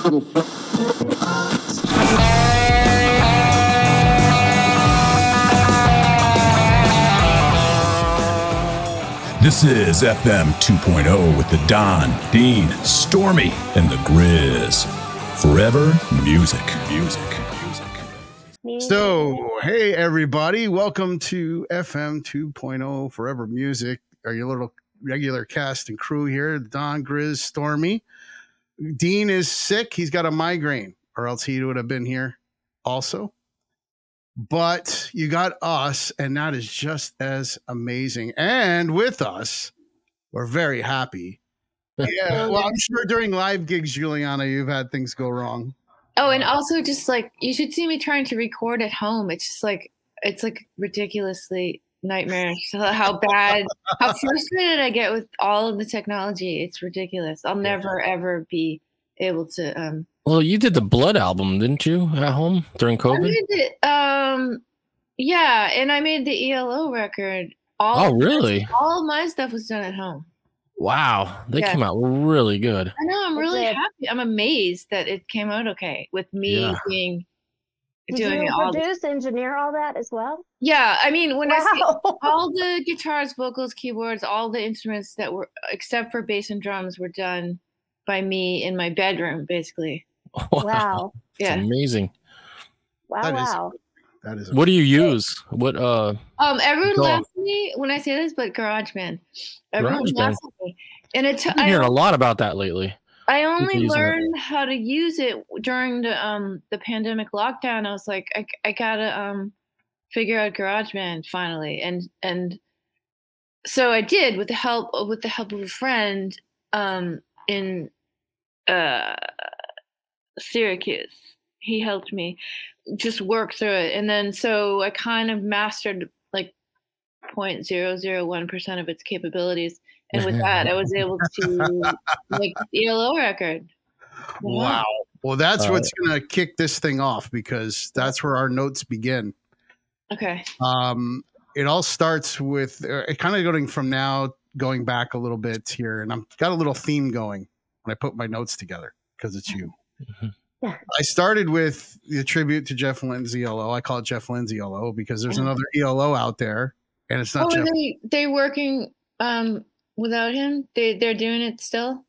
This is FM 2.0 with the Don, Dean, Stormy, and the Grizz. Forever music. So, hey everybody, welcome to FM 2.0 Forever Music. Are your little regular cast and crew here? Don, Grizz, Stormy. Dean is sick. He's got a migraine, or else he would have been here also. But you got us, and that is just as amazing. And with us, we're very happy. Yeah, well, I'm sure during live gigs, Juliana, you've had things go wrong. Oh, and also just like, you should see me trying to record at home. It's just like, it's like ridiculously nightmarish how frustrated I get with all of the technology. It's ridiculous. I'll never, ever be able to. Well, you did the Blood album, didn't you, at home during COVID? I did it, yeah, and I made the ELO record. Really? All of my stuff was done at home. Wow, they came out really good. I know, I'm really happy. I'm amazed that it came out okay with me doing Did you produce, engineer all that as well? Yeah, I mean, when I say all the guitars, vocals, keyboards, all the instruments that were, except for bass and drums, were done by me in my bedroom, basically. Wow. Yeah. It's amazing. Wow. That is. What do you use? What everyone laughs at me when I say this, but GarageBand. Everyone laughs at me. And I've been hearing a lot about that lately. I only learned how to use it during the pandemic lockdown. I was like, I gotta figure out GarageBand finally. And so I did with the help of a friend in Syracuse. He helped me just work through it. And then so I kind of mastered like 0.001% of its capabilities. And with that, I was able to make the ELO record. Wow. Well, that's what's going to kick this thing off, because that's where our notes begin. Okay. It all starts with kind of going back a little bit here. And I've got a little theme going when I put my notes together, because it's you. Mm-hmm. I started with the tribute to Jeff Lynne's ELO. I call it Jeff Lynne's ELO because there's another ELO out there, and it's not. Jeff. They working without him? They're doing it still.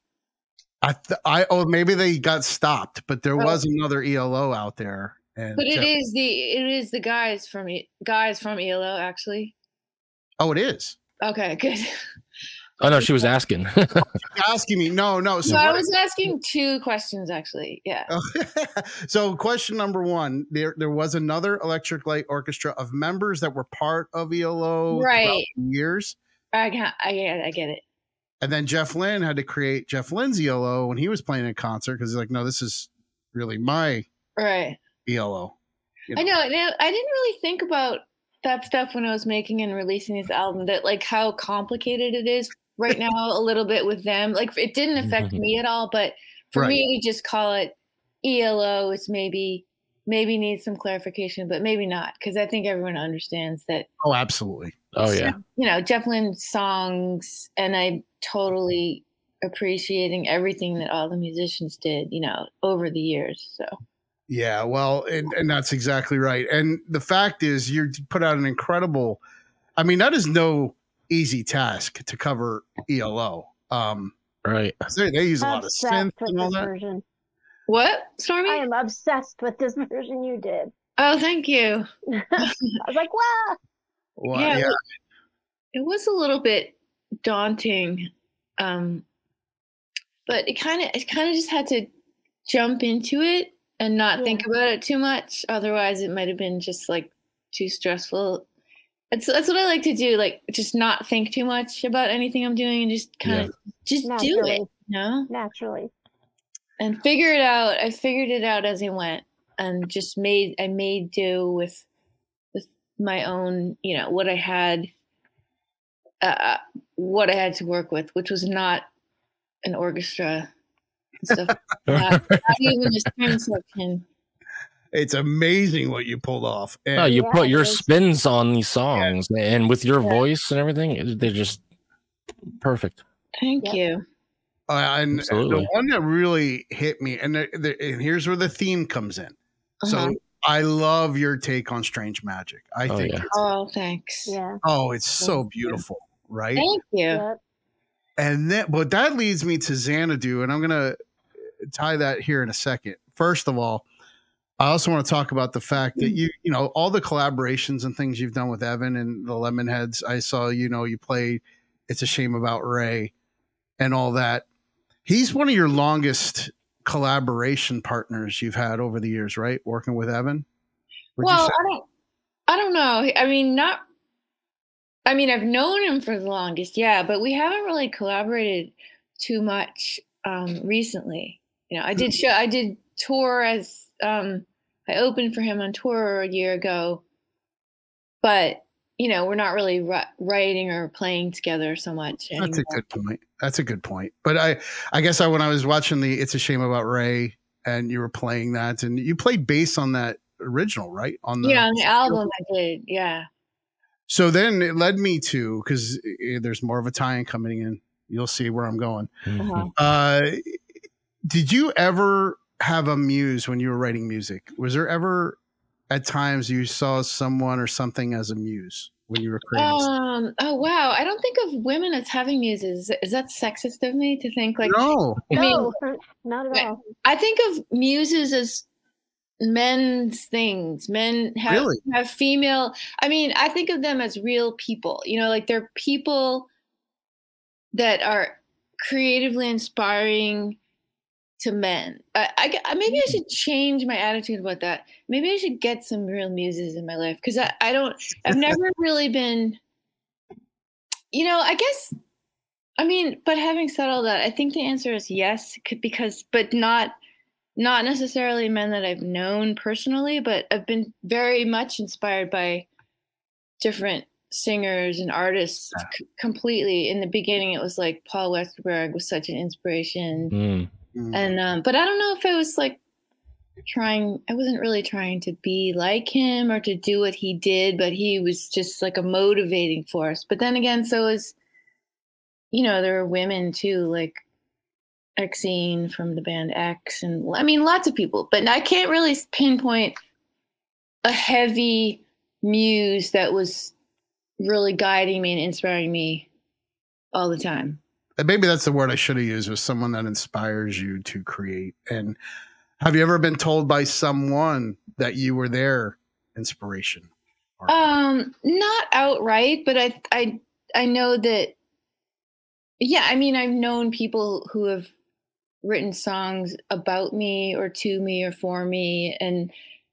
Maybe they got stopped, but there was another ELO out there. And but it is the guys from ELO actually. Oh, it is. Okay, good. Oh no, she was asking. Asking me, no. So I was asking two questions actually. Yeah. So question number one: there was another Electric Light Orchestra of members that were part of ELO, right? Years. I get it. And then Jeff Lynne had to create Jeff Lynne's ELO when he was playing a concert, because he's like, no, this is really my ELO. I know. I didn't really think about that stuff when I was making and releasing this album, that like how complicated it is right now a little bit with them. Like it didn't affect me at all, but for me to just call it ELO is maybe needs some clarification, but maybe not, because I think everyone understands that. Oh, absolutely. Oh yeah. Jeff Lynne songs, and I totally appreciating everything that all the musicians did, over the years. So. Yeah, well, and that's exactly right. And the fact is, you put out an incredible. I mean, that is no easy task to cover ELO. Right. They use a lot of synth and all that. Version. What, Stormy? I am obsessed with this version you did. Oh, thank you. I was like, wow. Well, yeah. It was a little bit daunting, but it kind of just had to jump into it and not think about it too much. Otherwise, it might have been just like too stressful. That's what I like to do. Like, just not think too much about anything I'm doing and just kind of just do it. Naturally. And figure it out. I figured it out as I went, and just made do with my own, what I had to work with, which was not an orchestra and stuff. Not even a string section. It's amazing what you pulled off. And you put your spins on these songs, and with your voice and everything, they're just perfect. Thank you. And Absolutely. the one that really hit me, and and here's where the theme comes in. So I love your take on Strange Magic. I think. Yeah. Oh, thanks. Yeah. Oh, it's so beautiful, right? Thank you. Yep. And then, but that leads me to Xanadu, and I'm gonna tie that here in a second. First of all, I also want to talk about the fact that you know, all the collaborations and things you've done with Evan and the Lemonheads. I saw, you know, you played It's a Shame About Ray and all that. He's one of your longest collaboration partners you've had over the years, right? Working with Evan. Well, I don't know. I mean, I've known him for the longest, yeah, but we haven't really collaborated too much recently. You know, I did tour as I opened for him on tour a year ago, but you know, we're not really writing or playing together so much anymore. That's a good point. But I guess when I was watching the It's a Shame About Ray and you were playing that, and you played bass on that original, right? On the album I did, yeah. So then it led me to, because there's more of a tie-in coming in. You'll see where I'm going. Did you ever have a muse when you were writing music? Was there ever at times you saw someone or something as a muse when you were creating stuff? Oh wow, I don't think of women as having muses. Is that sexist of me to think like? No, not at all. I think of muses as men's things. Men have female. I mean, I think of them as real people. You know, like they're people that are creatively inspiring to men. Maybe I should change my attitude about that. Maybe I should get some real muses in my life, because I've never really been, you know, I guess, I mean, but having said all that, I think the answer is yes, but not necessarily men that I've known personally, but I've been very much inspired by different singers and artists completely. In the beginning, it was like Paul Westerberg was such an inspiration. And but I don't know if I was like I wasn't really trying to be like him or to do what he did, but he was just like a motivating force. But then again, so was, you know, there were women too, like Exene from the band X, and I mean lots of people, but I can't really pinpoint a heavy muse that was really guiding me and inspiring me all the time. Maybe that's the word I should have used, was someone that inspires you to create. And have you ever been told by someone that you were their inspiration? Not outright, but I know that, yeah, I mean, I've known people who have written songs about me or to me or for me, and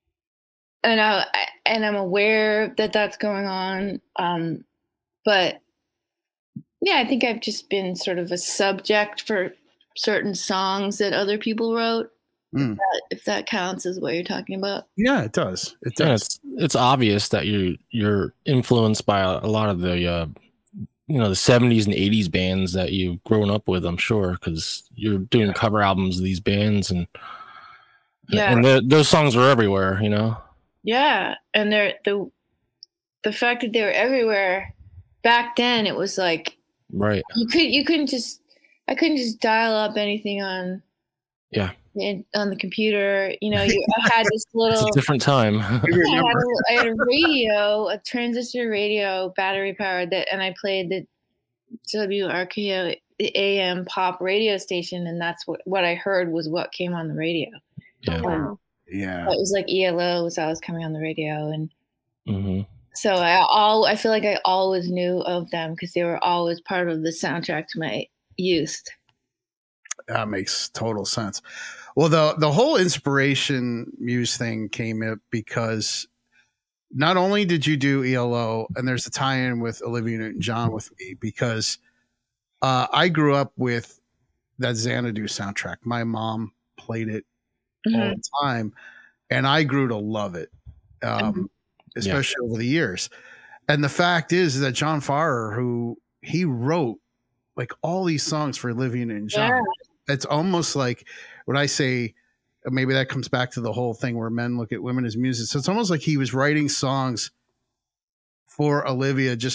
I'm aware that that's going on. But yeah, I think I've just been sort of a subject for certain songs that other people wrote. If that counts as what you're talking about. Yeah, it does. It does. Yeah, it's obvious that you're influenced by a lot of the you know, the 70s and 80s bands that you've grown up with, I'm sure, because you're doing cover albums of these bands, and those songs were everywhere, you know. Yeah, and the fact that they were everywhere back then, it was like, right. I couldn't just dial up anything on the computer. You know, I had this little. It's a different time. I had a radio, a transistor radio, battery powered, and I played the WRKO AM pop radio station, and that's what I heard was what came on the radio. Yeah. Wow. Yeah. It was like ELO was always coming on the radio, and so I feel like I always knew of them because they were always part of the soundtrack to my youth. That makes total sense. Well, the whole inspiration muse thing came up because not only did you do ELO, and there's a tie-in with Olivia Newton-John with me, because I grew up with that Xanadu soundtrack. My mom played it all the time, and I grew to love it, especially over the years. And the fact is that John Farrar, he wrote like all these songs for Olivia Newton-John. It's almost like when I say, maybe that comes back to the whole thing where men look at women as muses. So it's almost like he was writing songs for Olivia, just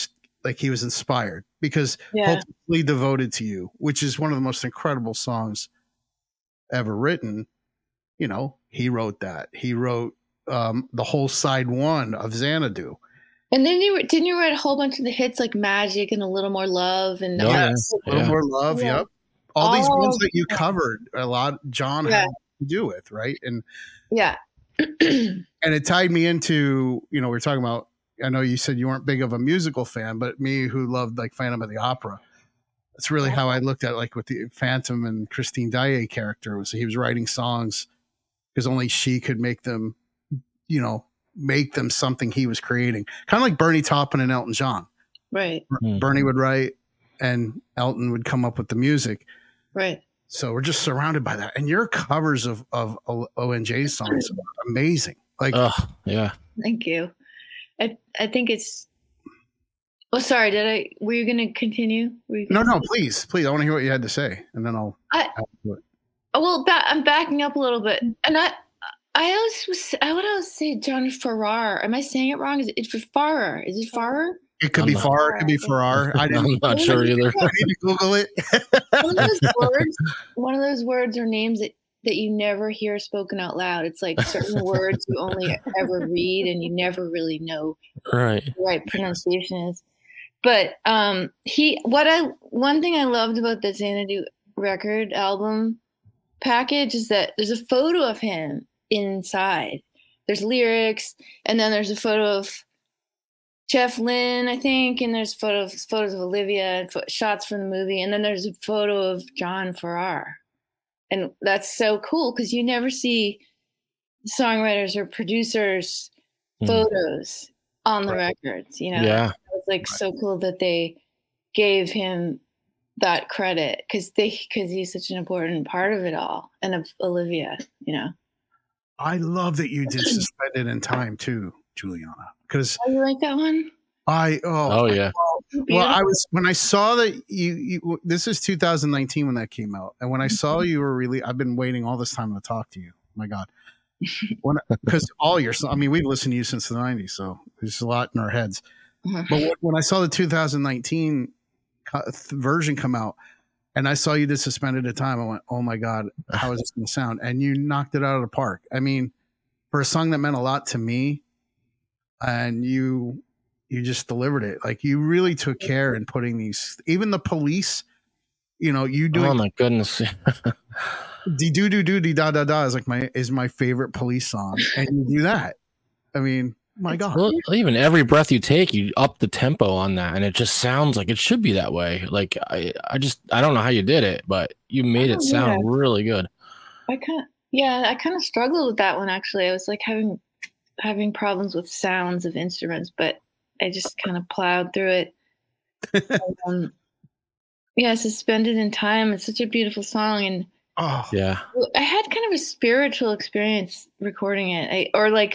like he was inspired because Hopelessly Devoted to You, which is one of the most incredible songs ever written. You know, he wrote that. He wrote the whole side one of Xanadu. And then didn't you write a whole bunch of the hits like Magic and A Little More Love and A Little More Love, yep. All these ones that you covered, a lot John had to do with, right? And and it tied me into, you know, we were talking about, I know you said you weren't big of a musical fan, but me who loved like Phantom of the Opera, that's really how I looked at it, like with the Phantom and Christine Daae character, was he was writing songs because only she could make them, you know, make them something he was creating. Kind of like Bernie Taupin and Elton John. Right. Bernie would write and Elton would come up with the music. Right. So we're just surrounded by that. And your covers of ONJ songs are amazing. Like, Thank you. I think it's, oh, sorry. Were you going to continue? No, please. I want to hear what you had to say. And then I'll do it. Well, I'm backing up a little bit. And I would always say John Farrar. Am I saying it wrong? Is it Farrar? Is it Farrar? It could be Farrar. It could be Farrar. I'm not sure either. I need to Google it. One of those words or names that you never hear spoken out loud. It's like certain words you only ever read and you never really know right. the right pronunciation is. But one thing I loved about the Xanadu record album package is that there's a photo of him inside. There's lyrics, and then there's a photo of Jeff Lynne, I think, and there's photos of Olivia, shots from the movie, and then there's a photo of John Farrar. And that's so cool because you never see songwriters or producers' photos on the records, you know? Yeah. It's like so cool that they gave him that credit because he's such an important part of it all, and of Olivia, you know. I love that you did Suspended in Time too, Juliana. Because you like that one? Yeah. Well, when I saw that you this is 2019 when that came out, and when I saw you were really, I've been waiting all this time to talk to you. My God, because all your, I mean, we've listened to you since the 90s, so there's a lot in our heads. But when I saw the 2019 version come out, and I saw you did Suspended in Time, I went, "Oh my God, how is this going to sound?" And you knocked it out of the park. I mean, for a song that meant a lot to me, and you just delivered it. Like, you really took care in putting these, even the Police, you know, you doing. Oh my goodness. "Dee doo doo doo dee da da da" is like my favorite Police song, and you do that. I mean, my God. Well, even Every Breath You Take, you up the tempo on that, and it just sounds like it should be that way. Like, I don't know how you did it, but you made it sound really good. I kind of struggled with that one, actually. I was like having problems with sounds of instruments, but I just kind of plowed through it. Suspended in Time. It's such a beautiful song, and I had kind of a spiritual experience recording it,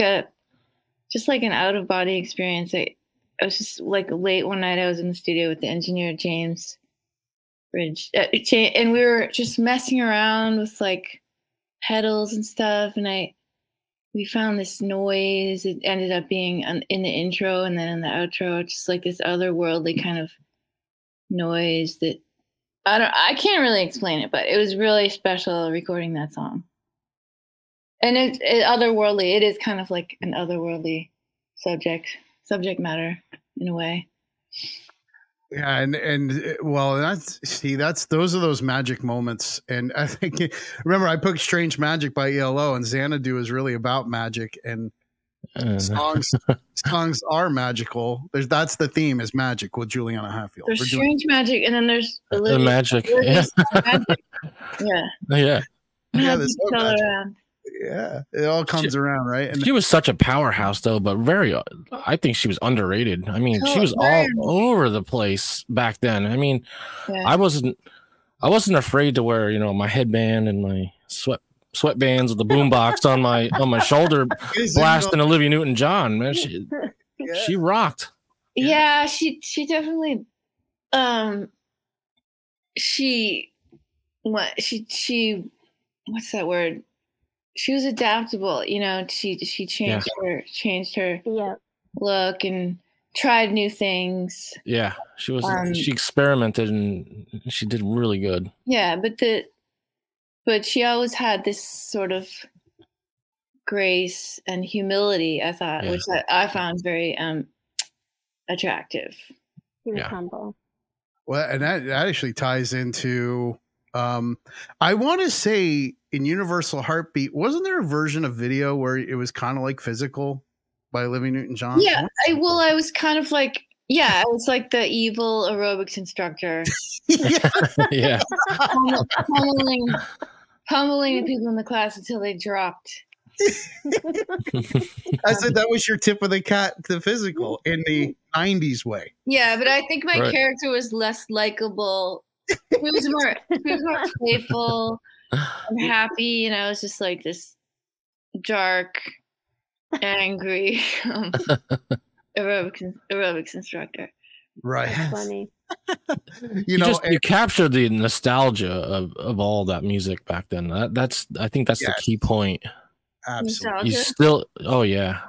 just like an out of body experience. I was just like late one night. I was in the studio with the engineer James Ridge, and we were just messing around with like pedals and stuff, and we found this noise. It ended up being in the intro and then in the outro, just like this otherworldly kind of noise that I can't really explain it, but it was really special recording that song. And it's otherworldly. It is kind of like an otherworldly subject matter in a way. Yeah, and well, those are those magic moments. And I think, remember, I picked Strange Magic by ELO, and Xanadu is really about magic, and songs are magical. That's the theme, is magic with Juliana Hatfield. There's Strange Magic, and then there's the magic. Magic. Yeah. Yeah, it all comes around, right? And she was such a powerhouse, though, but I think she was underrated. I mean, she was all over the place back then. I mean, I wasn't afraid to wear, my headband and my sweatbands with the boombox on my shoulder, blasting Olivia Newton-John. Man, she rocked. Yeah, she definitely. What's that word? She was adaptable, she changed her look, and tried new things. Yeah, she was. She experimented and she did really good. Yeah, but she always had this sort of grace and humility, I thought, which I found very attractive. He was humble. Well, and that actually ties into, I want to say in Universal Heartbeat, wasn't there a version of video where it was kind of like Physical by Olivia Newton-John? Yeah, I was kind of like, I was like the evil aerobics instructor. Yeah. Pummeling the people in the class until they dropped. I said that was your tip of the cat to Physical in the 90s way. Yeah, but I think my character was less likable. He was more playful and happy, and I was just like this dark, angry aerobics instructor. Right. That's funny. You captured the nostalgia of all that music back then. I think that's the key point. Absolutely. You still, all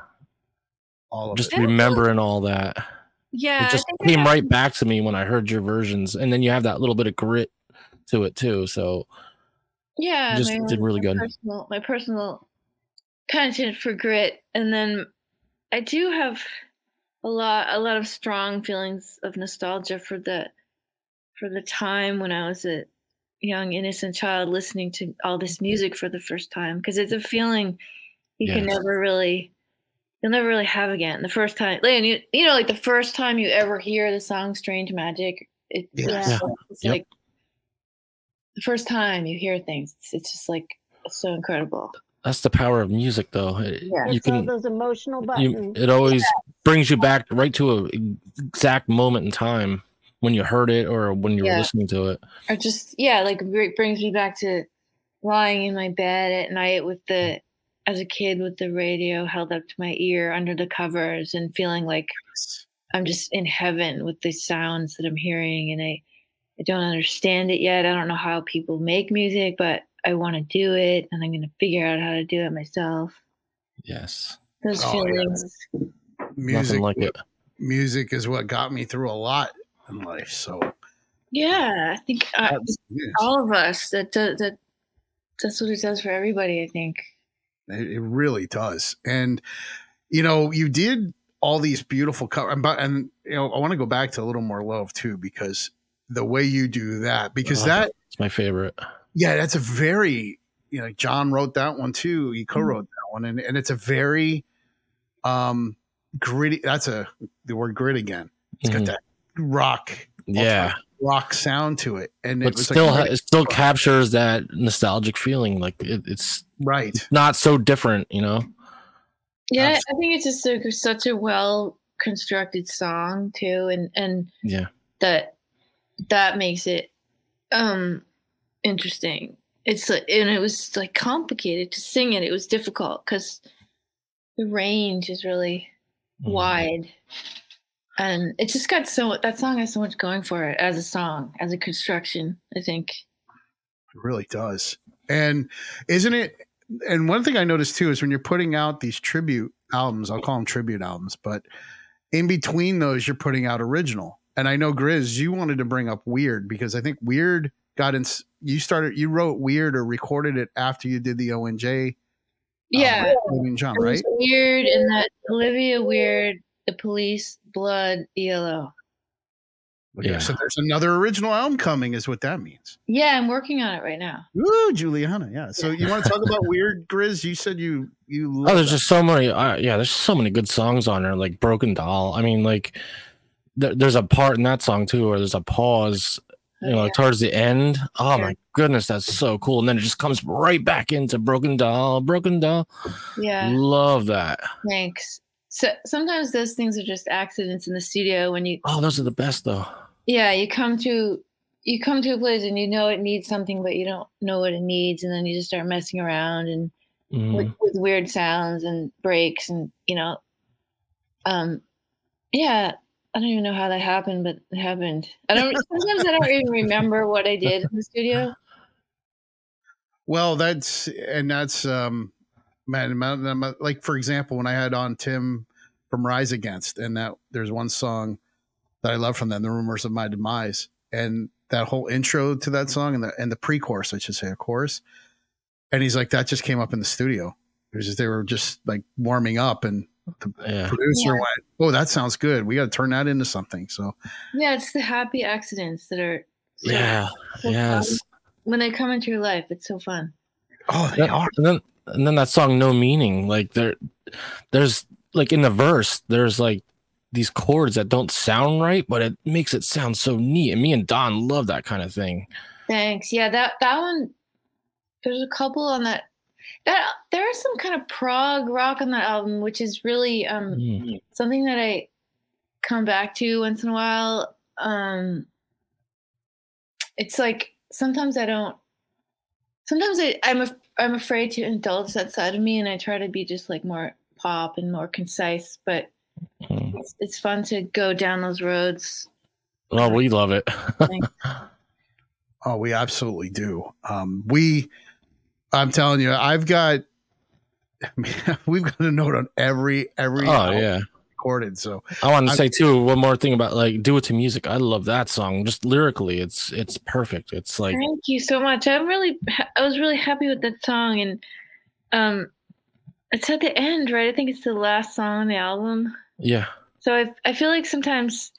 of just remembering all that. Yeah, it just came right back to me when I heard your versions, and then you have that little bit of grit to it too. So yeah, you just did really good. My personal penchant for grit, and then I do have a lot of strong feelings of nostalgia for the time when I was a young innocent child listening to all this music for the first time, because it's a feeling you'll never really have again. The first time, like the first time you ever hear the song "Strange Magic," it's like the first time you hear things. It's just like so incredible. That's the power of music, though. You can those emotional buttons. It always brings you back right to an exact moment in time when you heard it or when you were listening to it. Or just it brings me back to lying in my bed at night as a kid with the radio held up to my ear under the covers and feeling like I'm just in heaven with the sounds that I'm hearing, and I don't understand it yet. I don't know how people make music, but I want to do it, and I'm going to figure out how to do it myself. Yes. Those feelings. Music, nothing like it. Music is what got me through a lot in life. So yeah, I think all of us, that's what it does for everybody, I think. It really does. And, you did all these beautiful covers, and I want to go back to A Little More Love too, because the way you do that, because that's my favorite. Yeah, that's a very, John wrote that one too. He co-wrote that one, and it's a very gritty. That's the word grit again. It's got that rock, rock sound to it, and it still captures that nostalgic feeling. Like it's right, not so different, Yeah, absolutely. I think it's just such a well constructed song too, and that makes it interesting. It's and it was like complicated to sing it. It was difficult because the range is really wide, and it just got that song has so much going for it as a song, as a construction, I think. It really does. And isn't it? And one thing I noticed too is when you're putting out these tribute albums, I'll call them tribute albums, but in between those, you're putting out original. And I know, Grizz, you wanted to bring up Weird, because I think Weird got in. You wrote Weird or recorded it after you did the ONJ. Yeah. John, right? Weird, and that Olivia Weird, The Police, Blood, ELO. Yeah. So there's another original album coming, is what that means. Yeah, I'm working on it right now. Ooh, Juliana. Yeah. So you want to talk about Weird, Grizz? You said you love there's just so many. There's so many good songs on there, like Broken Doll. I mean, like there's a part in that song too where there's a pause, towards the end. Oh my goodness, that's so cool. And then it just comes right back into Broken Doll. Yeah. Love that. Thanks. So sometimes those things are just accidents in the studio when you. Oh, those are the best though. Yeah, you come to a place and it needs something, but you don't know what it needs, and then you just start messing around and with weird sounds and breaks, and I don't even know how that happened, but it happened. Sometimes I don't even remember what I did in the studio. Well, that's like, for example, when I had on Tim from Rise Against, and that there's one song that I love from them, "The Rumors of My Demise," and that whole intro to that song and the pre-chorus, I should say, a chorus. And he's like, that just came up in the studio. They were just like warming up, and the producer went, "Oh, that sounds good. We got to turn that into something." So yeah, it's the happy accidents that are yes. fun. When they come into your life, it's so fun. Oh, they are. And then that song, "No Meaning," like there's like in the verse, there's like these chords that don't sound right, but it makes it sound so neat. And me and Don love that kind of thing. Thanks. Yeah, that one. There's a couple on that. There is some kind of prog rock on that album, which is really something that I come back to once in a while. It's like sometimes I don't. Sometimes I'm afraid to indulge that side of me, and I try to be just like more pop and more concise. But it's fun to go down those roads. Oh, we love it. Oh, we absolutely do. I'm telling you, we've got a note on every recorded. So I want to say too, one more thing about like "Do It to Music." I love that song. Just lyrically, it's perfect. It's like, thank you so much. I was really happy with that song, and it's at the end, right? I think it's the last song on the album. Yeah. So I feel like sometimes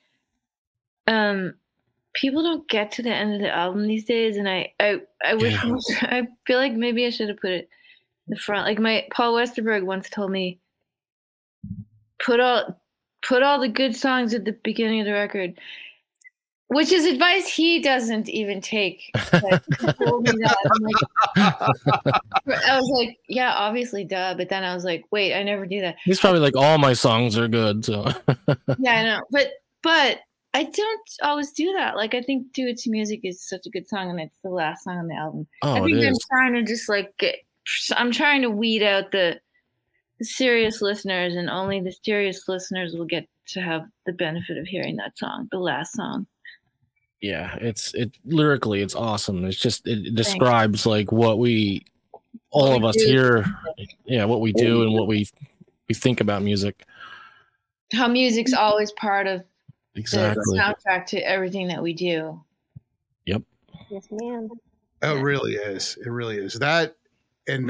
people don't get to the end of the album these days, and I wish I feel like maybe I should have put it in the front. Like Paul Westerberg once told me, put all the good songs at the beginning of the record, which is advice he doesn't even take. Like, he told me that. I was like, yeah, obviously, duh. But then I was like, wait, I never do that. He's probably like, all my songs are good. So yeah, I know, but I don't always do that. Like, I think "Do It to Music" is such a good song, and it's the last song on the album. Oh, I think I'm trying to just I'm trying to weed out the serious listeners, and only the serious listeners will get to have the benefit of hearing that song, the last song. Yeah, lyrically, it's awesome. It's just, it describes like what all of us here, what we do and what we think about music. How music's always part of exactly the soundtrack to everything that we do. Yep. Yes, ma'am. It really is. It really is. That, and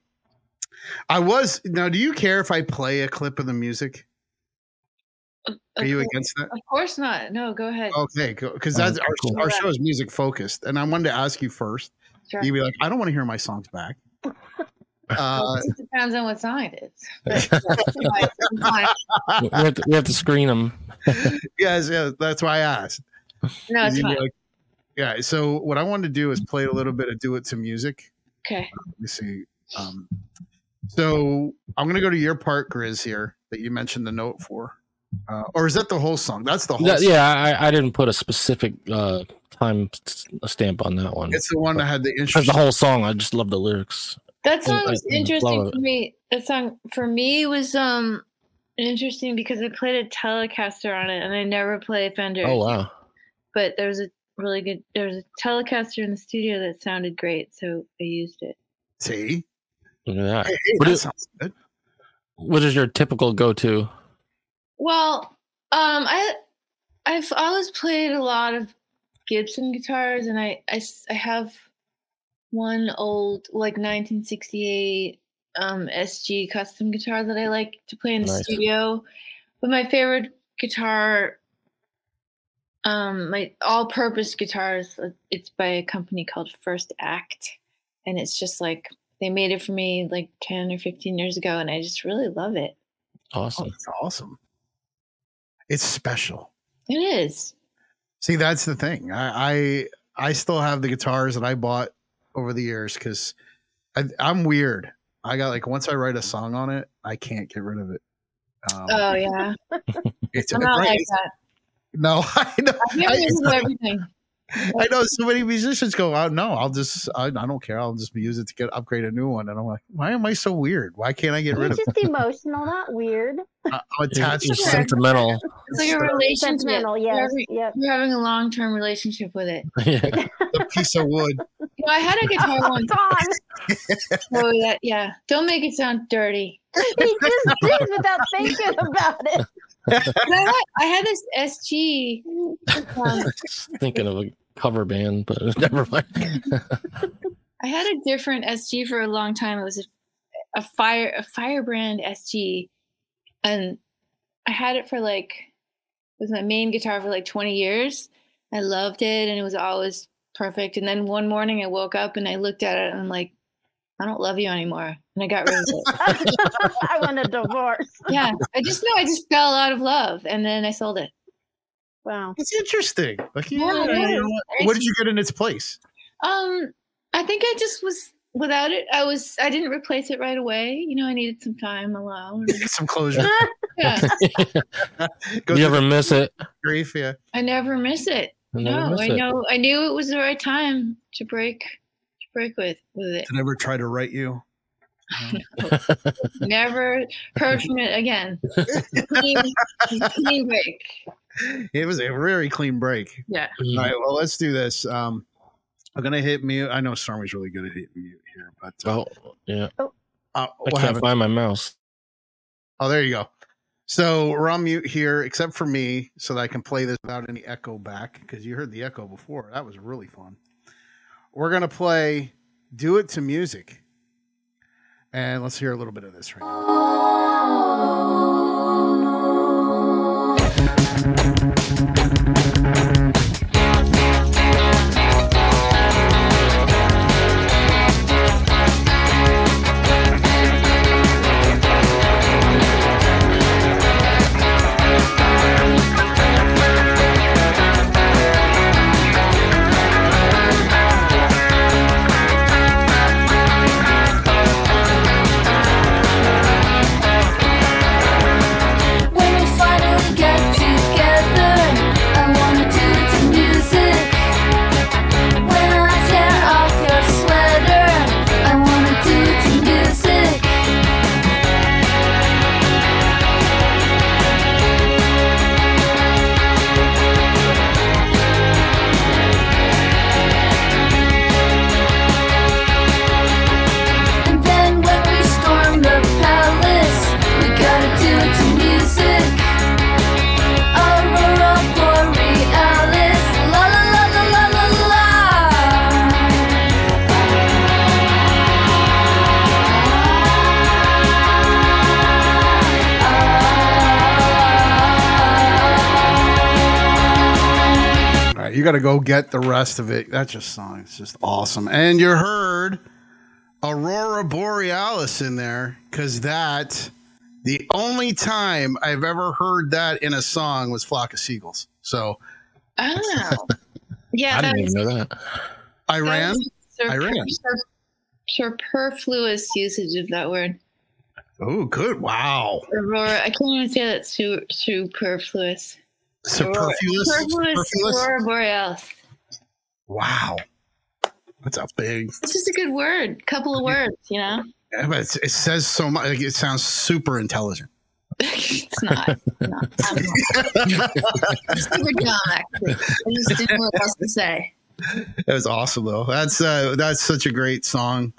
now, do you care if I play a clip of the music? Are you against that? Of course not. No, go ahead. Okay, because that's our show is music focused, and I wanted to ask you first. Sure. You'd be like, I don't want to hear my songs back. It depends on what song it is. We have to screen them. Yes, that's why I asked. No, it's fine. Yeah. So what I wanted to do is play a little bit of "Do It to Music." Okay. Let me see. So I'm going to go to your part, Grizz, here that you mentioned the note for. Or is that the whole song? That's the whole song. Yeah, I didn't put a specific time stamp on that one. It's the one that had the intro. The whole song. I just love the lyrics. That song was interesting for me. That song for me was interesting because I played a Telecaster on it, and I never play a Fender. Oh wow! But there was a Telecaster in the studio that sounded great, so I used it. See, look at that. Hey, that sounds good. What is your typical go-to? Well, I've always played a lot of Gibson guitars, and I have one old 1968 SG custom guitar that I like to play in the studio. But my favorite guitar, my all-purpose guitars, it's by a company called First Act, and it's just like they made it for me 10 or 15 years ago, and I just really love it. Awesome. Oh, that's awesome. It's special. It is. See, that's the thing. I still have the guitars that I bought over the years because I'm weird. I got once I write a song on it, I can't get rid of it. Oh yeah, it's I'm not like that. No, I know. Everything. I know so many musicians go, "Oh no, I don't care. I'll just use it to upgrade a new one." And I'm like, why am I so weird? Why can't I get rid of it? It's just emotional, not weird. I'm attached. You're sentimental. It's like a relationship. Sentimental, yes. You're having a long-term relationship with it. Yeah. A piece of wood. I had a guitar once. Oh, yeah. Don't make it sound dirty. He just sings without thinking about it. I had this SG. Thinking of a cover band, but never mind. I had a different SG for a long time. It was a Firebrand SG, and I had it for it was my main guitar for 20 years. I loved it, and it was always perfect. And then one morning I woke up and I looked at it and I'm like, I don't love you anymore. And I got rid of it. I want a divorce. Yeah. I just fell out of love and then I sold it. Wow. It's interesting. What did you get in its place? I think I just was without it. I didn't replace it right away. I needed some time alone. Some closure. Yeah. You ever miss it? Grief, yeah. I never miss it. I knew it was the right time to break with it. To never try to write you. Never heard from it again. Clean break. It was a very clean break. Yeah. All right, well, let's do this. I'm gonna hit mute. I know Stormy's really good at hitting mute here, but I can't find my mouse. Oh, there you go. So we're on mute here, except for me, so that I can play this without any echo back, because you heard the echo before. That was really fun. We're going to play Do It to Music. And let's hear a little bit of this right now. You got to go get the rest of it. That song is just awesome. And you heard Aurora Borealis in there, because the only time I've ever heard that in a song was Flock of Seagulls. So, oh, yeah, I didn't even know that. Iran. Superfluous usage of that word. Oh, good. Wow. Aurora. I can't even say that. Superfluous. Superfluous. Aurora Borealis. Wow. That's a big. It's just a good word. Couple of words, Yeah, but it says so much. Like, it sounds super intelligent. It's not. It's super dumb, actually. I just didn't know what else to say. That was awesome, though. That's such a great song.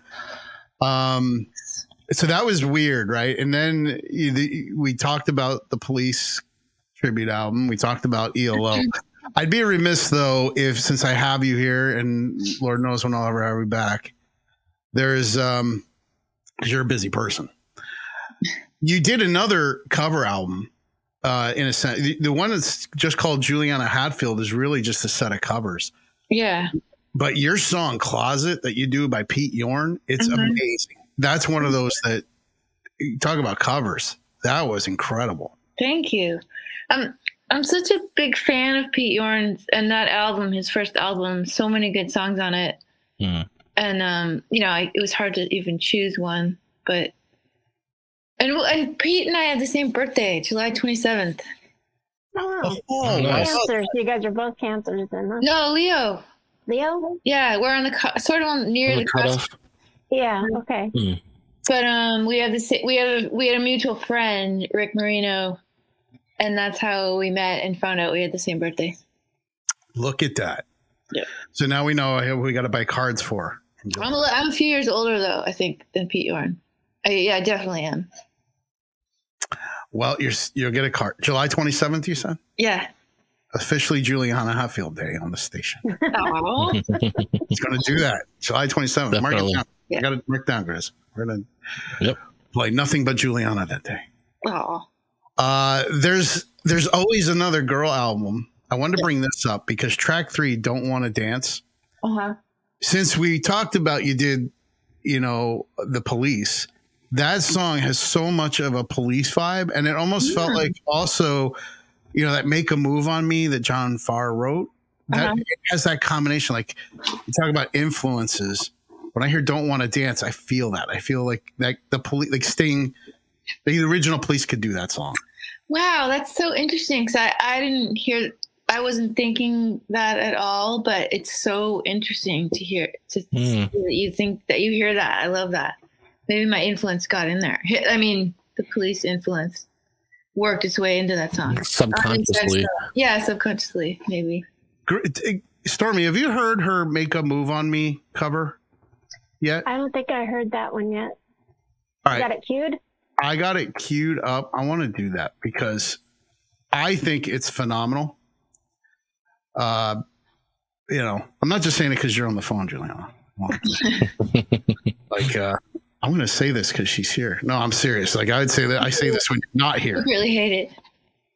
So that was weird, right? And then we talked about the Police tribute album. We talked about ELO. I'd be remiss, though, if, since I have you here, and Lord knows when I'll ever have you back, there's because you're a busy person. You did another cover album, in a sense. The one that's just called Juliana Hatfield is really just a set of covers. Yeah. But your song "Closet" that you do by Pete Yorn, it's amazing. That's one of those that, talk about covers. That was incredible. Thank you. I'm such a big fan of Pete Yorn and that album, his first album. So many good songs on it. Mm. And it was hard to even choose one. But and Pete and I had the same birthday, July 27th. Oh, nice. Cancers. You guys are both Cancers, then? Huh? No, Leo. Leo? Yeah, we're on the sort of on near the cutoff. Yeah. Okay. Mm. But we had a mutual friend, Rick Marino, and that's how we met and found out we had the same birthday. Look at that. Yeah. So now we know who we got to buy cards for. I'm a few years older though, I think, than Pete Yorn. I definitely am. Well, you'll get a card. July 27th, you said? Yeah. Officially Juliana Hatfield Day on the station. Oh. It's going to do that. July 27th. Definitely. Mark it down. Yeah. I got to mark down, Chris. We're going to play nothing but Juliana that day. Oh. There's always another girl album. I wanted to bring this up because track 3, Don't Want to Dance. Uh-huh. Since we talked about you did, the Police, that song has so much of a Police vibe. And it almost felt like also, that Make a Move on Me that John Farr wrote. That it has that combination. Like you talk about influences. When I hear Don't Want to Dance, I feel that. I feel like the Police, like Sting, the original Police could do that song. Wow, that's so interesting because I didn't hear. I wasn't thinking that at all, but it's so interesting to hear see that you think that you hear that. I love that. Maybe my influence got in there. I mean, the Police influence worked its way into that song subconsciously. Yeah, subconsciously, maybe. Stormy, have you heard her Make a Move on Me cover yet? I don't think I heard that one yet. All right. You got it queued? I got it queued up. I want to do that because I think it's phenomenal. I'm not just saying it because you're on the phone, Juliana. I'm going to say this because she's here. No, I'm serious. Like I would say that I say this when you're not here. I really hate it.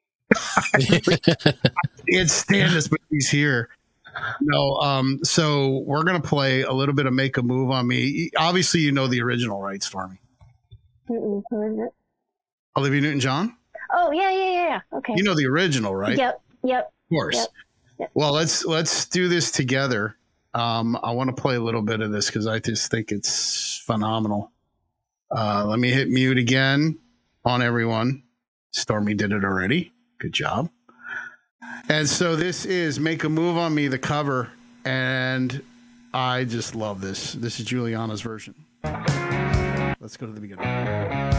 I can't stand this, but he's here. No, so we're going to play a little bit of Make a Move on Me. Obviously, you know the original, right, Stormy? Who is it? Olivia Newton-John? Oh, yeah. Okay. You know the original, right? Yep. Of course. Yep. Well, let's do this together. I want to play a little bit of this because I just think it's phenomenal. Let me hit mute again on everyone. Stormy did it already. Good job. And so this is Make a Move on Me, the cover. And I just love this. This is Juliana's version. Let's go to the beginning.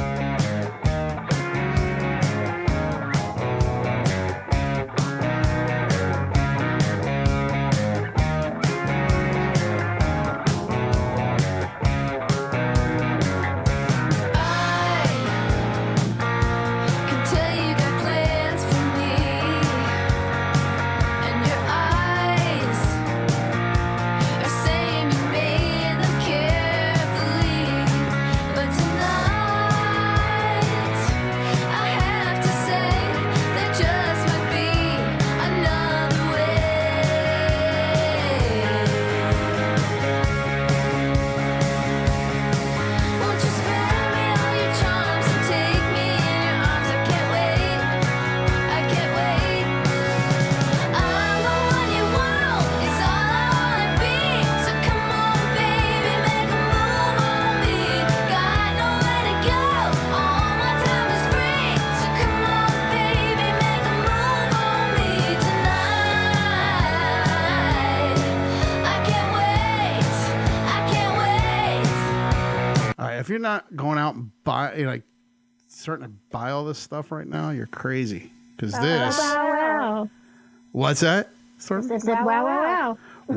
If you're not going out and starting to buy all this stuff right now, you're crazy. Because this. Wow. What's that? I said, wow.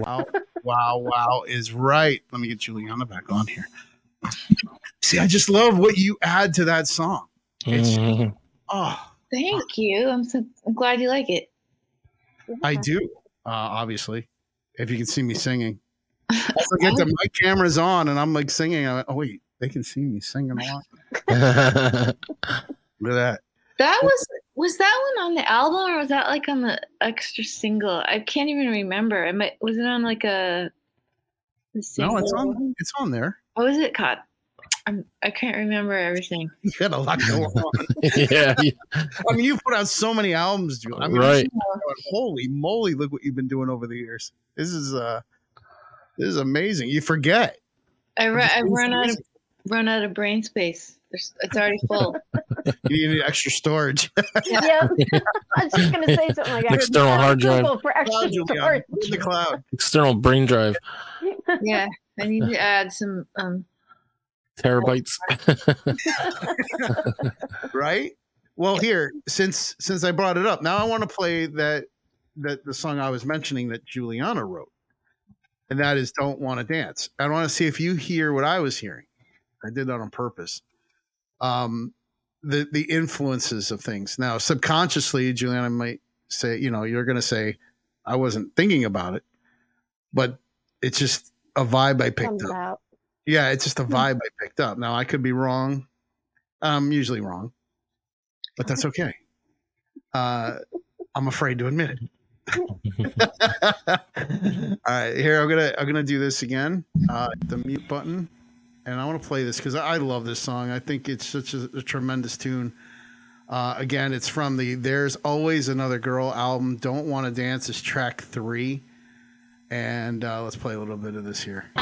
Wow is right. Let me get Juliana back on here. See, I just love what you add to that song. It's, Thank you. I'm glad you like it. I do, obviously. If you can see me singing. I forget that my camera's on and I'm like singing. I'm like, oh, wait. They can see me singing a lot. Look at that. That was that one on the album or was that like on the extra single? I can't even remember. Was it on like a single? No, it's on there. Oh, is it? God, I can't remember everything. You got a lot going on. Yeah. I mean, you put out so many albums, Julie. I mean, right. Holy moly! Look what you've been doing over the years. This is amazing. You forget. I run out of brain space. It's already full. You need extra storage. Yeah. I was just going to say something like that. External hard drive. For extra storage. In the cloud. External brain drive. Yeah. I need to add some terabytes. Right? Well, here, since I brought it up, now I want to play that the song I was mentioning that Juliana wrote. and that is Don't Want to Dance. I want to see if you hear what I was hearing. I did that on purpose. The influences of things. Now, subconsciously, Juliana might say, you're going to say, I wasn't thinking about it, but it's just a vibe I picked up. Out. Yeah, it's just a vibe I picked up. Now, I could be wrong. I'm usually wrong, but that's okay. I'm afraid to admit it. All right, here I'm gonna do this again. The mute button, and I want to play this because I love this song. I think it's such a tremendous tune. Again, it's from the There's Always Another Girl album. Don't Want to Dance is track 3, and let's play a little bit of this here.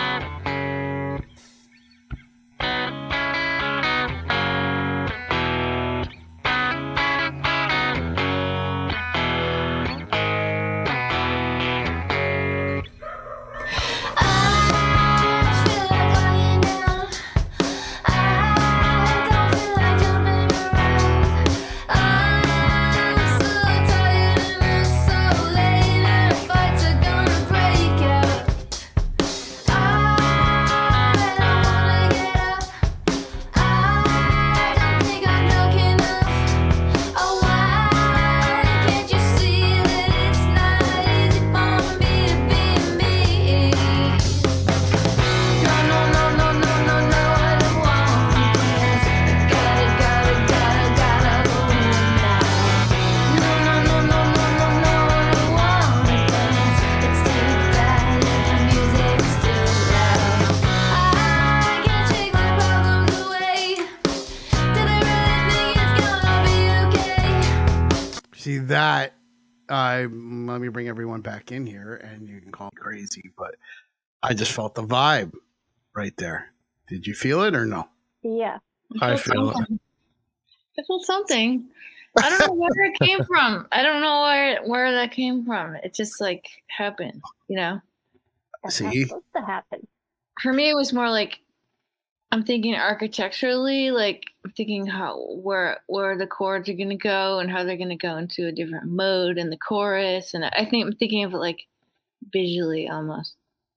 That let me bring everyone back in here, and you can call me crazy, but I just felt the vibe right there. Did you feel it or no? Yeah, I feel it. I felt something. I don't know where it came from. I don't know where that came from. It just like happened, That's See, supposed to happen. For me, it was more like I'm thinking architecturally, like I'm thinking where the chords are gonna go and how they're gonna go into a different mode in the chorus, and I think I'm thinking of it like visually almost.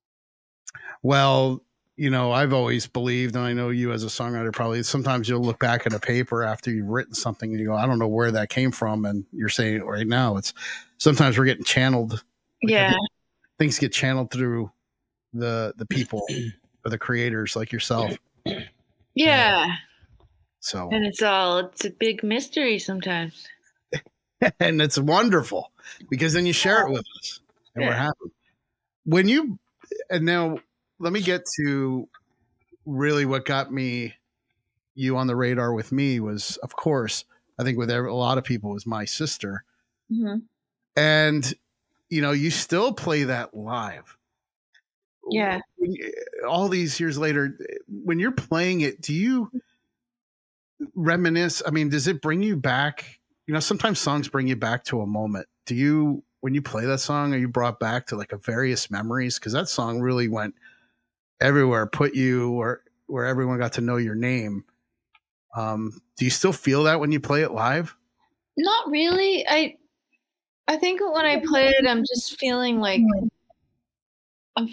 well, I've always believed, and I know you as a songwriter probably sometimes you'll look back at a paper after you've written something and you go, I don't know where that came from, and you're saying it right now. It's sometimes we're getting channeled. Yeah, things get channeled through the people or the creators like yourself. yeah. So, and it's a big mystery sometimes. and it's wonderful because then you share it with us and we're happy. And now let me get to really what got you on the radar with me was, of course, I think with a lot of people was my sister. Mm-hmm. And, you still play that live. Yeah. All these years later, when you're playing it, do you reminisce? I mean, does it bring you back? Sometimes songs bring you back to a moment. Do you, when you play that song, are you brought back to like a various memories? Because that song really went everywhere, put you where everyone got to know your name. Do you still feel that when you play it live? Not really. I think when I play it, I'm just feeling like I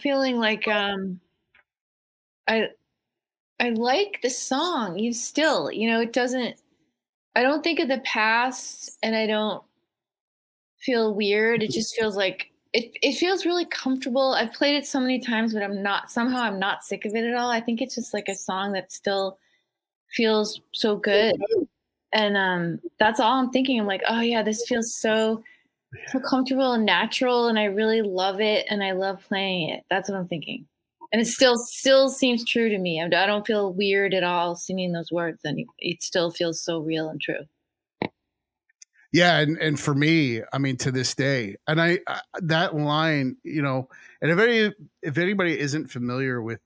like the song. It doesn't, I don't think of the past and I don't feel weird. It just feels like it feels really comfortable. I've played it so many times, but I'm not sick of it at all. I think it's just like a song that still feels so good. And that's all I'm thinking. I'm like, oh yeah, this feels so comfortable and natural, and I really love it, and I love playing it. That's what I'm thinking. And it still seems true to me. I don't feel weird at all singing those words, and it still feels so real and true. Yeah, and for me, I mean, to this day, and I that line, and if anybody isn't familiar with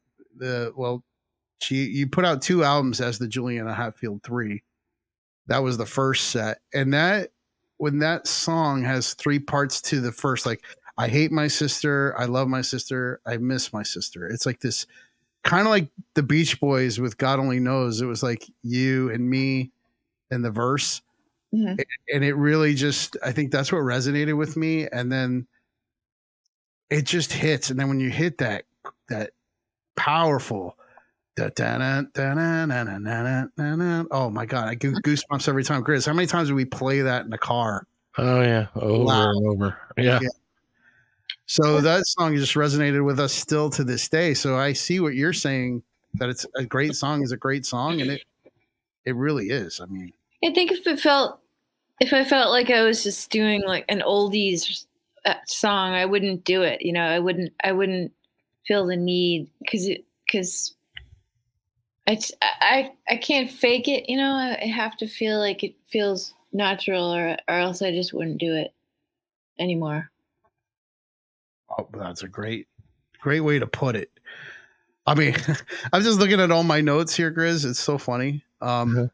you put out 2 albums as the Juliana Hatfield 3. That was the first set, and when that song has 3 parts to the first, like I hate my sister, I love my sister, I miss my sister. It's like this kind of like the Beach Boys with God Only Knows. It was like you and me in the verse. Mm-hmm. And it really just, I think that's what resonated with me. And then it just hits. And then when you hit that powerful, oh my God, I get goosebumps every time. Chris, how many times do we play that in the car? Oh yeah, over and over. Yeah. So that song just resonated with us still to this day. So I see what you're saying, that it's a great song is a great song, and it really is. I mean, I think if I felt like I was just doing like an oldies song, I wouldn't do it. You know, I wouldn't feel the need because I can't fake it. You know, I have to feel like it feels natural, or else I just wouldn't do it anymore. Oh, that's a great way to put it. I mean, I'm just looking at all my notes here, Grizz. It's so funny. And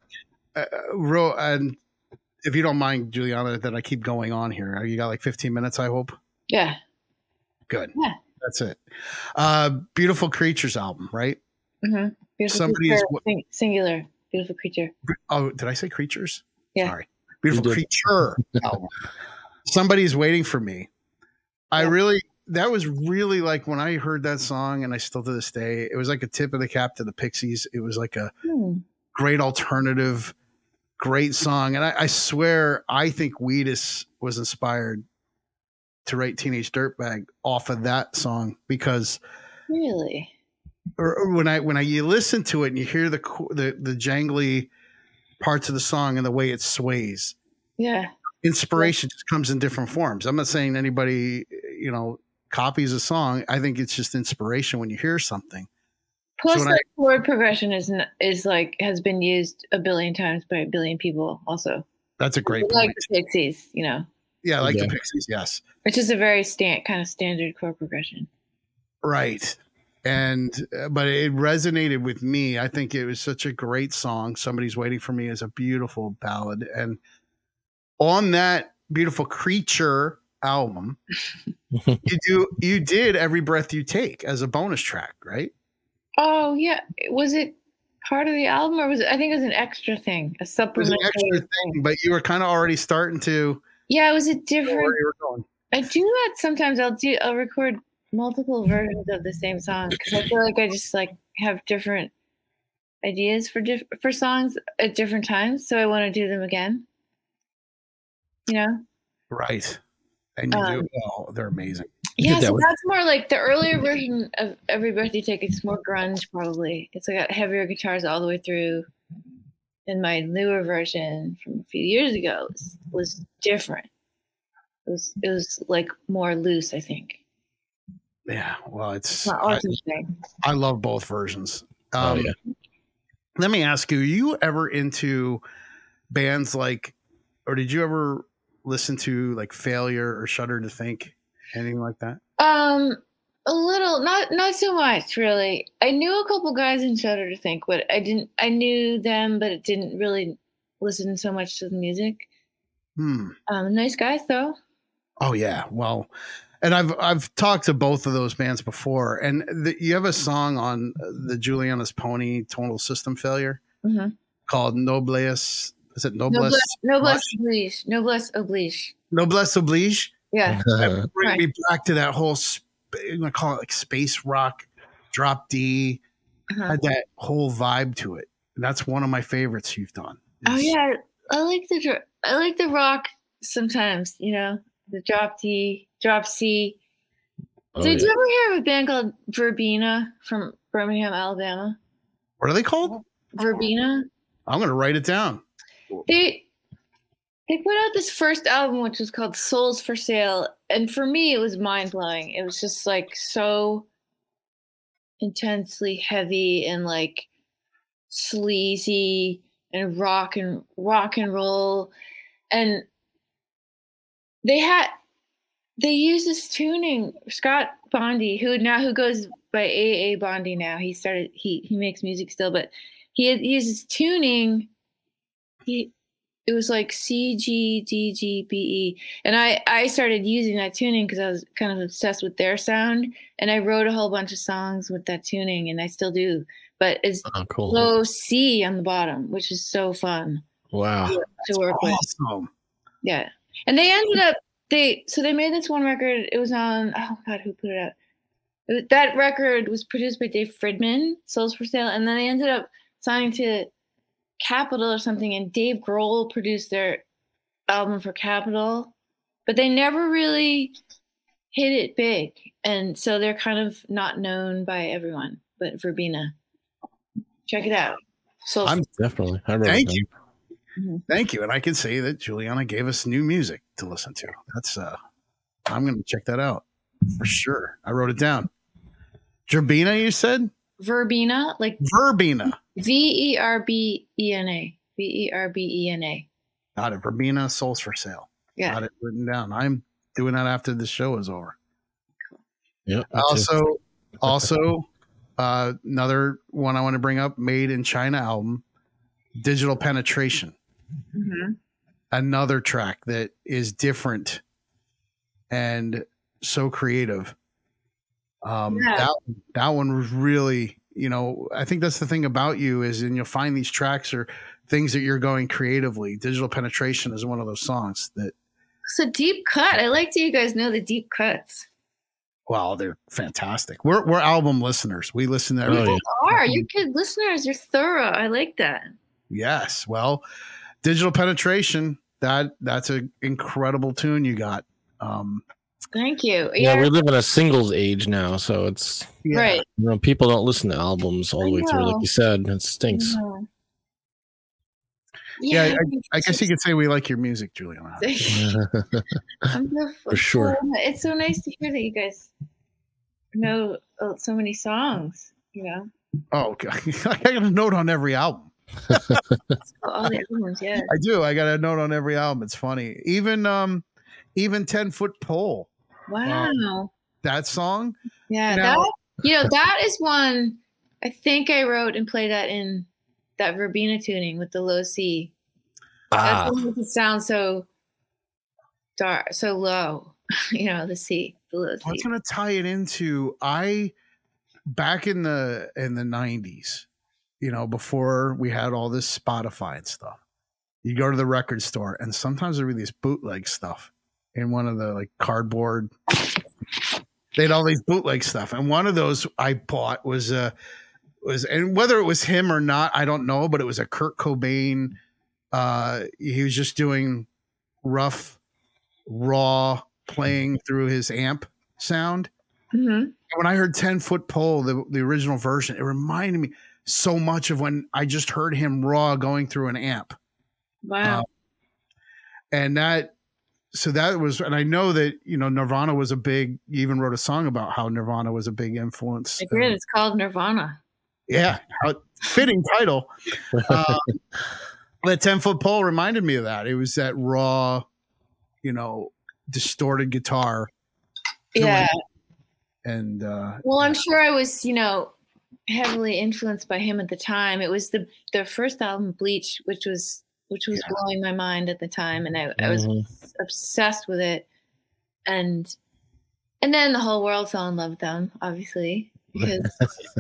if you don't mind, Juliana, that I keep going on here. You got like 15 minutes, I hope. Yeah. Good. Yeah. That's it. Beautiful Creatures album, right? Mm-hmm. Singular. Beautiful Creature. Oh, did I say Creatures? Yeah. Sorry. Beautiful Creature album. Somebody's Waiting for Me. That was really like when I heard that song, and I still to this day, it was like a tip of the cap to the Pixies. It was like a great alternative, great song. And I swear, I think Wheatus was inspired to write Teenage Dirtbag off of that song, because really, or when you listen to it and you hear the jangly parts of the song and the way it sways, inspiration just comes in different forms. I'm not saying anybody, copies a song. I think it's just inspiration when you hear something. Plus, so chord progression is like has been used a billion times by a billion people. Also, that's a great point. Like the Pixies, Yeah, the Pixies. Yes, which is a very kind of standard chord progression. Right, but it resonated with me. I think it was such a great song. Somebody's Waiting for Me is a beautiful ballad, and on that Beautiful Creature album, you did Every Breath You Take as a bonus track, right? Oh yeah, was it part of the album, or was it? I think it was an extra thing, a supplementary thing. But you were kind of already starting to. Yeah, it was a different. Where you were going. I do that sometimes. I'll record multiple versions of the same song because I feel like I just like have different ideas for songs at different times, so I want to do them again. Right. And you do. Oh, they're amazing. Yeah, so that's more like the earlier version of Every Breath You Take. It's more grunge, probably. It's got heavier guitars all the way through. And my newer version from a few years ago was different. It was like more loose, I think. Yeah, well, I love both versions. Let me ask you: are you ever into bands like, or did you ever listen to like Failure or Shudder to Think, anything like that? A little, not so much really. I knew a couple guys in Shudder to Think, but I knew them, but it didn't really listen so much to the music. Nice guys though. Oh yeah, well, and I've talked to both of those bands before, and you have a song on the Juliana's Pony Tonal System Failure called Noblesse. Is it Noblesse? Noblesse Oblige. Noblesse Oblige. Noblesse Oblige. Yeah. That bring me back to that whole, I'm gonna call it like space rock, drop D. Had that whole vibe to it. And that's one of my favorites you've done. Oh yeah, I like the rock sometimes. The drop D, drop C. Did you ever hear of a band called Verbena from Birmingham, Alabama? What are they called? Verbena. I'm gonna write it down. They put out this first album, which was called Souls for Sale. And for me, it was mind-blowing. It was just like so intensely heavy and like sleazy and rock and roll. And they used this tuning. Scott Bondy, who goes by A.A. Bondy now, he makes music still, but he uses tuning. It was like C, G, D, G, B, E. And I started using that tuning because I was kind of obsessed with their sound. And I wrote a whole bunch of songs with that tuning, and I still do. But it's low C on the bottom, which is so fun. Wow. To work awesome. with. Yeah. And they ended up they made this one record. It was on, oh God, who put it out? That record was produced by Dave Fridman, Souls for Sale, and then they ended up signing to Capitol or something, and Dave Grohl produced their album for Capitol, but they never really hit it big, and so they're kind of not known by everyone. But Verbena, check it out. I'm definitely. Thank you. Mm-hmm. Thank you, and I can say that Juliana gave us new music to listen to. That's I'm going to check that out for sure. I wrote it down. Verbena, you said? Verbena, like Verbena. Verbena. Verbena. Got it. Verbena, Souls for Sale. Yeah. Got it written down. I'm doing that after the show is over. Yeah. Also, another one I want to bring up, Made in China album, Digital Penetration. Mm-hmm. Another track that is different and so creative. That one was really, I think that's the thing about you is, and you'll find these tracks are things that you're going creatively. Digital Penetration is one of those songs that. It's a deep cut. I like that you guys know the deep cuts. Well, they're fantastic. We're album listeners. We listen to everything. You are. You're good listeners. You're thorough. I like that. Yes. Well, Digital Penetration, that's an incredible tune you got. Thank you. Yeah, we live in a singles age now, so it's right. People don't listen to albums all the way through, like you said. It stinks. Yeah, I guess you could say we like your music, Juliana. For sure. It's so nice to hear that you guys know so many songs. Oh, okay. I got a note on every album. All the albums, yeah. I do. I got a note on every album. It's funny. Even 10-Foot Pole. Wow. That song? Yeah, that is one I think I wrote and played that in that Verbena tuning with the low C. That's what makes it sound so dark, so low. The C, the low C. I was gonna tie it into back in the 90s, before we had all this Spotify and stuff. You go to the record store and sometimes there would be this bootleg stuff in one of the cardboard. They had all these bootleg stuff, and one of those I bought was and whether it was him or not, I don't know, but it was a Kurt Cobain. He was just doing rough, raw playing through his amp sound. Mm-hmm. When I heard 10-Foot Pole, the original version, it reminded me so much of when I just heard him raw going through an amp. Wow. And that was, and I know that, Nirvana was you even wrote a song about how Nirvana was a big influence. I did. It's called Nirvana. Yeah. Fitting title. That 10-Foot Pole reminded me of that. It was that raw, distorted guitar. Yeah. And, I'm sure I was, heavily influenced by him at the time. It was their first album, Bleach, which was blowing my mind at the time, and I was obsessed with it, and then the whole world fell in love with them, obviously, because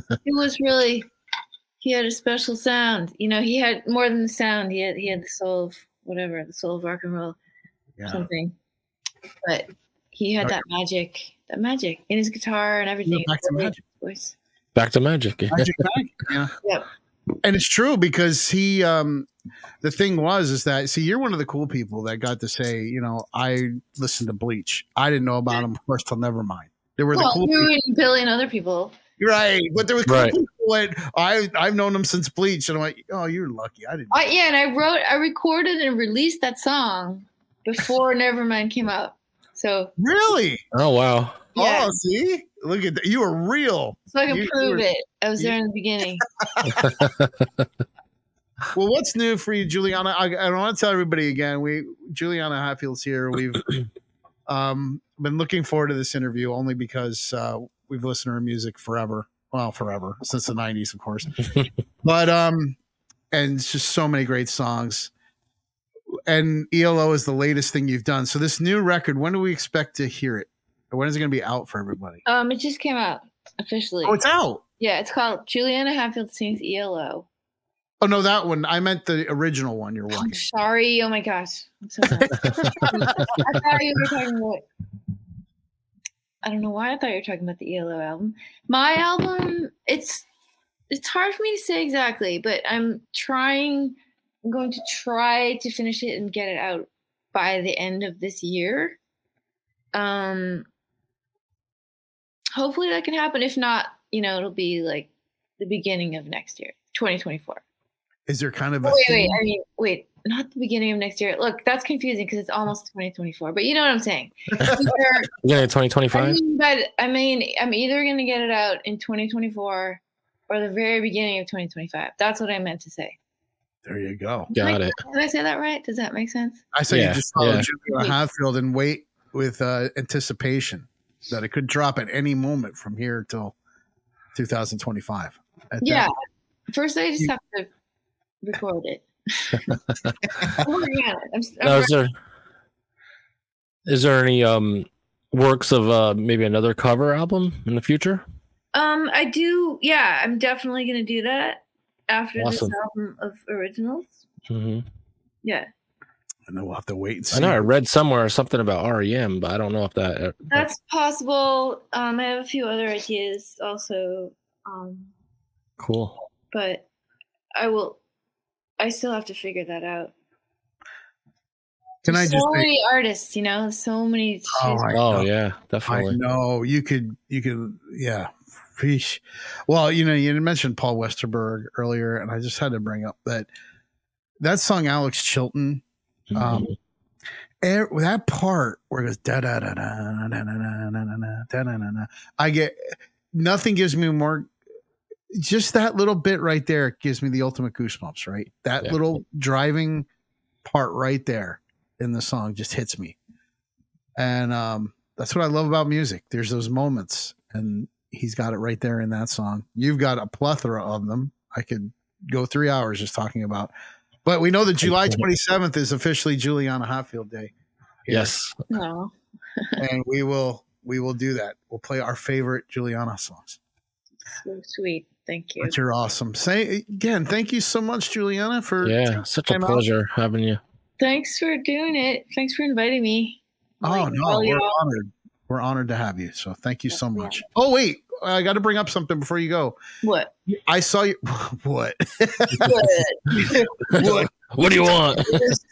he had a special sound. He had more than the sound. He had the soul of the soul of rock and roll, something. But he had that magic in his guitar and everything. Back to magic. Voice. Back to magic. Yeah. Yep. And it's true because he, the thing is that, see, you're one of the cool people that got to say, I listened to Bleach. I didn't know about them first till Nevermind. There were the cool you people. and Billy and other people. Right. But there was cool people that I've known them since Bleach. And I'm like, oh, you're lucky. I didn't. And I recorded and released that song before Nevermind came out. So. Really? Oh, wow. Yeah. Oh, see? Look at that. You were real. So I can prove it. I was there in the beginning. Well, what's new for you, Juliana? I want to tell everybody again. Juliana Hatfield's here. We've been looking forward to this interview only because we've listened to her music forever. Well, forever since the 90s, of course. But and it's just so many great songs. And ELO is the latest thing you've done. So this new record, when do we expect to hear it? Or when is it going to be out for everybody? It just came out officially. Oh, it's out. Yeah, it's called Juliana Hatfield Sings ELO. Oh no, that one. I meant the original one you're working. I'm sorry. Oh my gosh. I'm so sorry. I thought you were talking about. I don't know why I thought you were talking about the ELO album. My album, it's hard for me to say exactly, but I'm going to try to finish it and get it out by the end of this year. Hopefully that can happen. If not, it'll be like the beginning of next year, 2024. Is there kind of a wait, not the beginning of next year. Look, that's confusing because it's almost 2024, but you know what I'm saying. Yeah, 2025. I'm either going to get it out in 2024 or the very beginning of 2025. That's what I meant to say. There you go. Got it. Did I say that right? Does that make sense? I say you just follow Juliana Hatfield and wait with anticipation that it could drop at any moment from here till 2025. First I just have to record it. I'm working on it. Is there any works of maybe another cover album in the future? I do. Yeah, I'm definitely going to do that after this album of originals. Mm-hmm. Yeah. And then we'll have to wait and see. I know I read somewhere something about REM, but I don't know if that's possible. I have a few other ideas also. Cool. But I still have to figure that out. Can I just say, many artists, so many. Oh yeah, definitely. I know you could, yeah. Well, you mentioned Paul Westerberg earlier, and I just had to bring up that song, Alex Chilton. That part where it goes da da da da da da da da da da. I get nothing gives me more. Just that little bit right there gives me the ultimate goosebumps. Right, that little driving part right there in the song just hits me, and that's what I love about music. There's those moments, and he's got it right there in that song. You've got a plethora of them. I could go 3 hours just talking about. But we know that July 27th is officially Juliana Hatfield Day. Yes. No. And we will do that. We'll play our favorite Juliana songs. So sweet. Thank you. But you're awesome. Say again, thank you so much, Juliana, for such a pleasure having you. Thanks for doing it. Thanks for inviting me. Oh no, we're honored. We're honored to have you. So thank you so much. Oh wait, I got to bring up something before you go. What? I saw you. What? What do you want?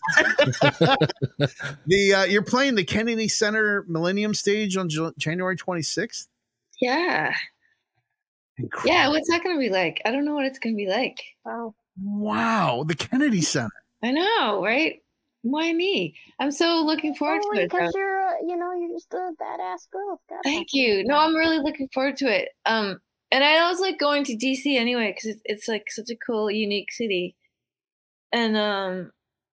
You're playing the Kennedy Center Millennium Stage on January 26th. Yeah. Incredible. Yeah. What's that going to be like? I don't know what it's going to be like. Wow. The Kennedy Center. I know, right? Why me? I'm so looking forward to it. Because you're just a badass girl. Thank you. No, I'm really looking forward to it. And I was like going to DC anyway because it's like such a cool, unique city. And I'm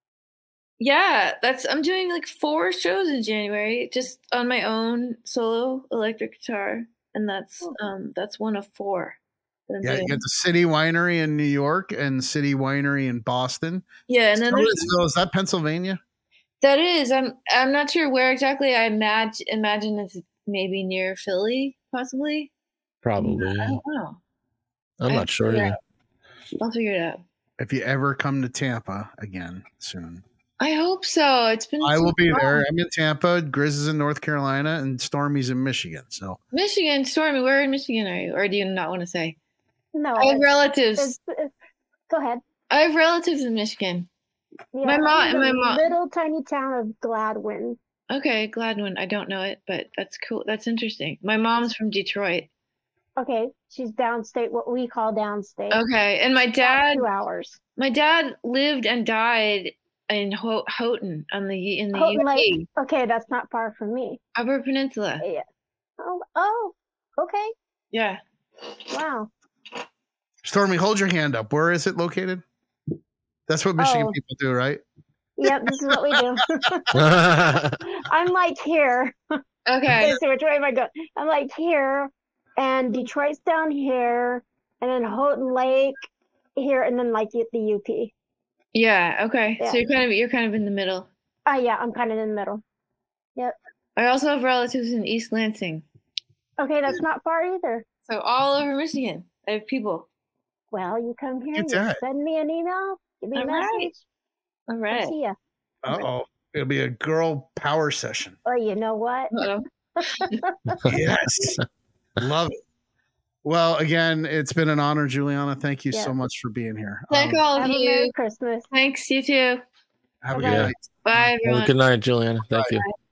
doing like 4 shows in January just on my own solo electric guitar, and that's one of 4. Yeah, you got the City Winery in New York and City Winery in Boston. Yeah, and then so is that Pennsylvania? That is. I'm not sure where exactly. I imagine it's maybe near Philly, possibly. Probably. I don't know. I'm not sure. Yeah. I'll figure it out. If you ever come to Tampa again soon. I hope so. It's been. I will be there. I'm in Tampa. Grizz is in North Carolina, and Stormy's in Michigan. So Michigan, Stormy, where in Michigan are you? Or do you not want to say? No, I have relatives. Go ahead. I have relatives in Michigan. Yeah, my mom. Little tiny town of Gladwin. Okay, Gladwin. I don't know it, but that's cool. That's interesting. My mom's from Detroit. Okay, she's downstate, what we call downstate. Okay, and my dad. 2 hours. My dad lived and died in Houghton in the Houghton UP. Lake. Okay, that's not far from me. Upper Peninsula. Yeah. Oh, okay. Yeah. Wow. Stormy, hold your hand up. Where is it located? That's what Michigan people do, right? Yep, this is what we do. I'm like here. Okay. So which way am I going? I'm like here, and Detroit's down here, and then Houghton Lake here, and then like the UP. Yeah. Okay. Yeah. So you're kind of in the middle. Yeah, I'm kind of in the middle. Yep. I also have relatives in East Lansing. Okay, that's not far either. So all over Michigan, I have people. Well, you come here, You you did. send me an email, give me a All right. message. All I'll right. see ya. Uh-oh. It'll be a girl power session. Or you know what? Uh-oh. Yes. Love it. Well, again, it's been an honor, Juliana. Thank you Yeah. so much for being here. Thank all of Have a Merry you. Christmas. Thanks, you too. Have a Bye-bye. good night. Bye, Have everyone. a good night, Juliana. Thank you.